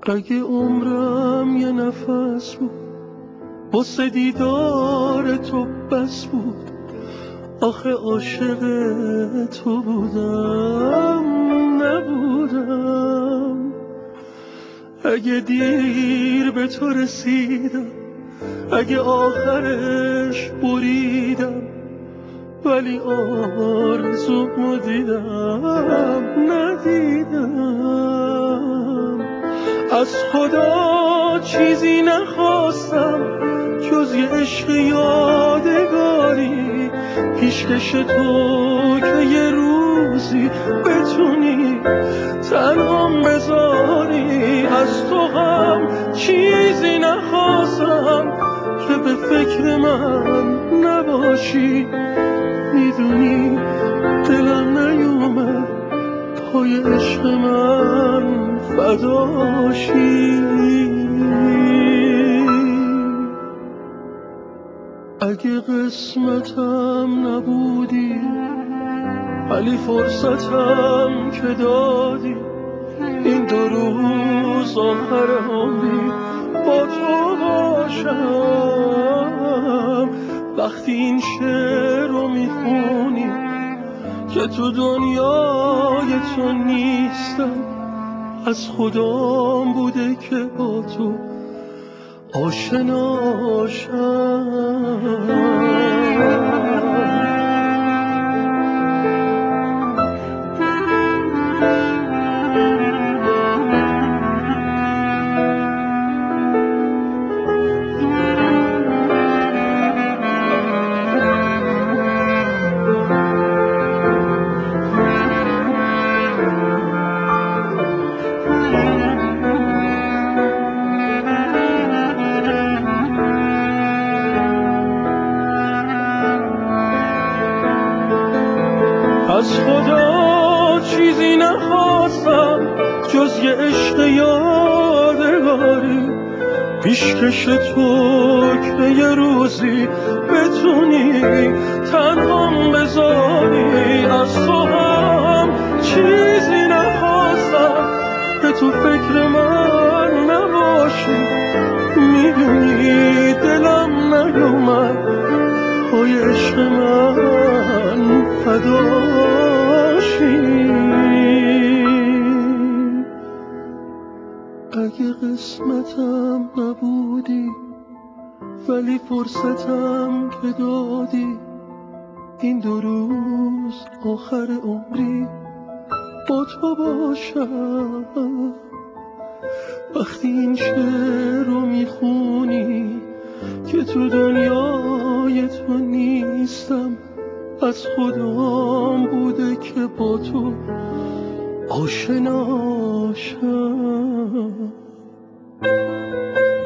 اگه عمرم یه نفس بود واسه دیدار تو بس بود، آخه عاشق تو بودم نبودم. اگه دیر به تو رسیدم، اگه آخرش بریدم، ولی آرزومو دیدم ندیدم. از خدا چیزی نخواستم جز یه عشق یادگاری، پیشکش تو که یه روزی بتونی تنهام بذاری. از تو هم چیزی نخواستم که به فکر من نباشی، میدونی دلم نیومد پای عشق من فداشی. اگه قسمتم نبودی ولی فرصتم که دادی، این 2 روز آخر عمری با تو باشم. وقتی این شعر رو میخونی که تو دنیای تو نیستم، از خدام بوده که با تو آشناشم. از خدا چیزی نخواستم جز یه عشق یادگاری، پیشکش تو که یه روزی بتونی تنهام بذاری. از تو هم چیزی نخواستم که تو فکر من نباشی، میدونی دلم نیومد پای عشق من فداشی. اگه قسمتم نبودی ولی فرصتم که دادی، این 2 روز آخر عمری با تو باشم. وقتی این شعر رو میخونی که تو دنیای تو نیستم، از خدام بوده که با تو آشناشم.